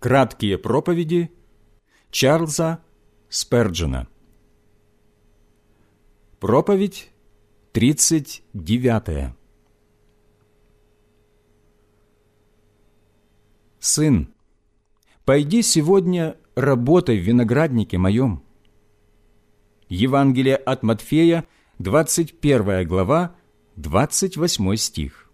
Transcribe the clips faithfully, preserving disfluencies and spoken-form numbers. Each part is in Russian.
Краткие проповеди Чарльза Сперджена. Проповедь тридцать девятая. «Сын, пойди сегодня работай в винограднике моем». Евангелие от Матфея, двадцать первая глава, двадцать восьмой стих.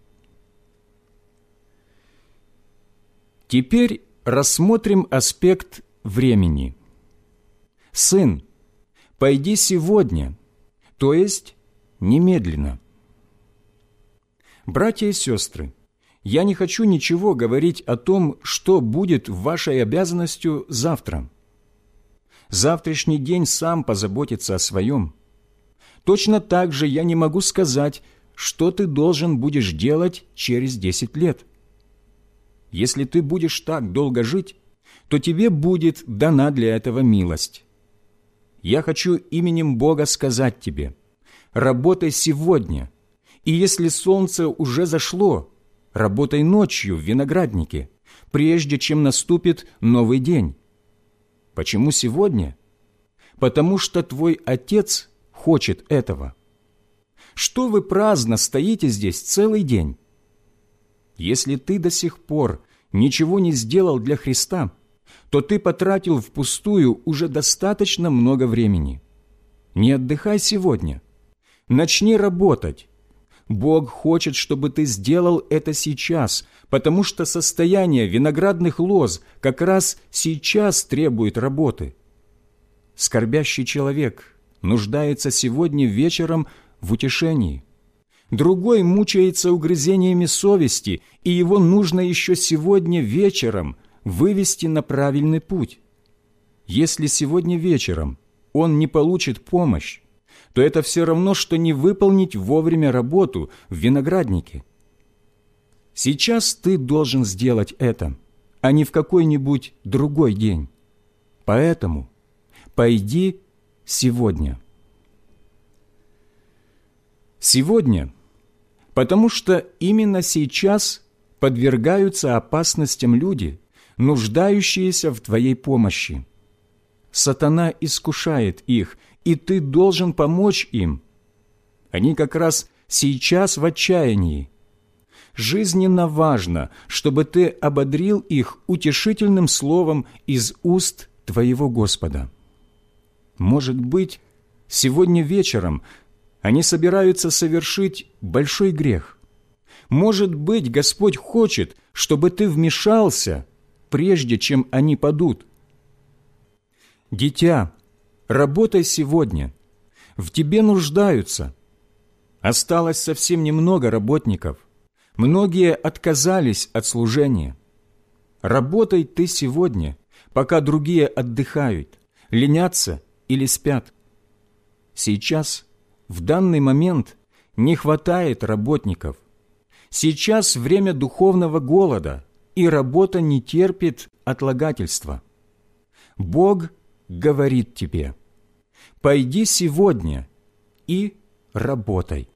Теперь рассмотрим аспект времени. «Сын, пойди сегодня», то есть немедленно. Братья и сестры, я не хочу ничего говорить о том, что будет вашей обязанностью завтра. Завтрашний день сам позаботится о своем. Точно так же я не могу сказать, что ты должен будешь делать через десять лет. Если ты будешь так долго жить, то тебе будет дана для этого милость. Я хочу именем Бога сказать тебе: работай сегодня, и если солнце уже зашло, работай ночью в винограднике, прежде чем наступит новый день. Почему сегодня? Потому что твой Отец хочет этого. Что вы праздно стоите здесь целый день? Если ты до сих пор ничего не сделал для Христа, то ты потратил впустую уже достаточно много времени. Не отдыхай сегодня. Начни работать. Бог хочет, чтобы ты сделал это сейчас, потому что состояние виноградных лоз как раз сейчас требует работы. Скорбящий человек нуждается сегодня вечером в утешении. Другой мучается угрызениями совести, и его нужно еще сегодня вечером вывести на правильный путь. Если сегодня вечером он не получит помощь, то это все равно, что не выполнить вовремя работу в винограднике. Сейчас ты должен сделать это, а не в какой-нибудь другой день. Поэтому пойди сегодня. Сегодня, потому что именно сейчас подвергаются опасностям люди, нуждающиеся в твоей помощи. Сатана искушает их, и ты должен помочь им. Они как раз сейчас в отчаянии. Жизненно важно, чтобы ты ободрил их утешительным словом из уст твоего Господа. Может быть, сегодня вечером они собираются совершить большой грех. Может быть, Господь хочет, чтобы ты вмешался, прежде чем они падут. Дитя, работай сегодня. В тебе нуждаются. Осталось совсем немного работников. Многие отказались от служения. Работай ты сегодня, пока другие отдыхают, ленятся или спят. Сейчас, в данный момент, не хватает работников. Сейчас время духовного голода, и работа не терпит отлагательства. Бог говорит тебе: пойди сегодня и работай.